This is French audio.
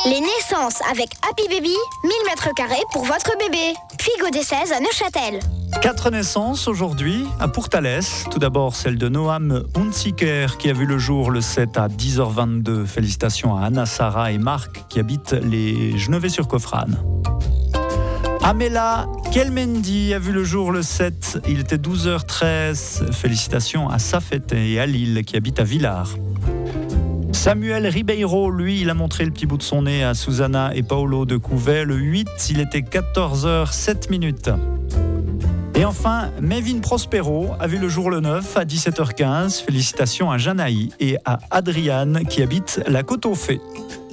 Les naissances avec Happy Baby, 1000 m² pour votre bébé. Puis Godet 16 à Neuchâtel. 4 naissances aujourd'hui à Pourtalès. Tout d'abord celle de Noam Hunziker qui a vu le jour le 7 à 10h22. Félicitations à Anna, Sarah et Marc qui habitent les Genevet-sur-Coffrane. Amela Kelmendi a vu le jour le 7, il était 12h13. Félicitations à Safet et à Lille qui habitent à Villars. Samuel Ribeiro, lui, il a montré le petit bout de son nez à Susanna et Paolo de Couvet. Le 8, il était 14h07. Et enfin, Mévin Prospero a vu le jour le 9 à 17h15. Félicitations à Janaï et à Adriane qui habitent la Côte aux Fées.